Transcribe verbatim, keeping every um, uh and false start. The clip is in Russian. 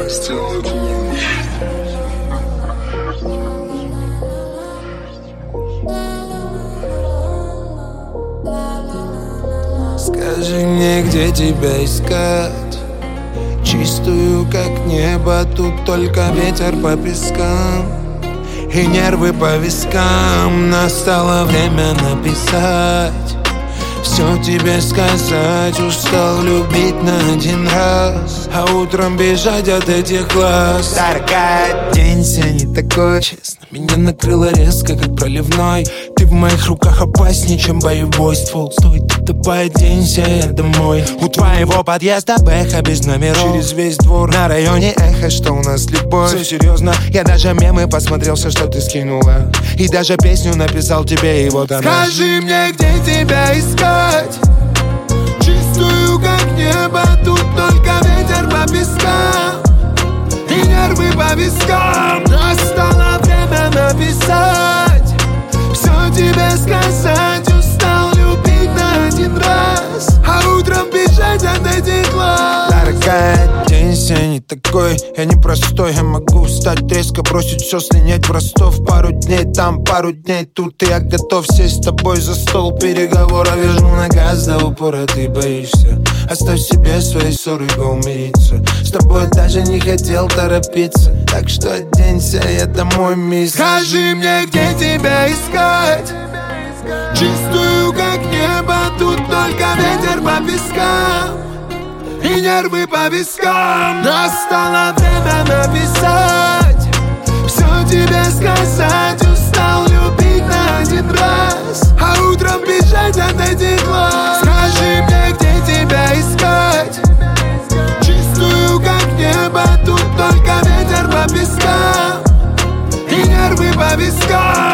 Скажи мне, где тебя искать? Чистую, как небо, тут только ветер по пескам и нервы по вискам. Настало время написать, все тебе сказать. Устал любить на один раз, а утром бежать от этих глаз. Дорогая, день сегодня такой, честно, меня накрыло резко, как проливной. Ты в моих руках опаснее, чем боевой ствол. Стоит тобой, оденься, я домой. У твоего подъезда бэха без номеров, через весь двор на районе эхо, что у нас любовь. Все серьезно, я даже мемы посмотрел, все, что ты скинула, и даже песню написал тебе, и вот она. Скажи мне, где тебя искать? Чистую, как небо, тут только ветер по пескам и нервы по вискам. Настало время написать, все тебе сказать. Устал любить на один раз, а утром бежать от этих глаз. Дорогая, день сегодня такой, я непростой. Я могу встать резко, бросить все, слинять в Ростов. Пару дней там, пару дней тут, и я готов сесть с тобой за стол переговоров. Вяжу на газ до упора, ты боишься. Оставь себе свои ссоры, го умириться. С тобой даже не хотел торопиться, так что оденься, я домой, мисс. Скажи мне, где тебя искать? Чистую, как небо, тут только ветер по пескам и нервы по вискам. Настало время написать, все тебе сказать. Устал любить на один раз, а утром бежать от этих глаз. Скажи мне, где тебя искать? Чистую, как небо, тут только ветер по пескам и нервы по вискам.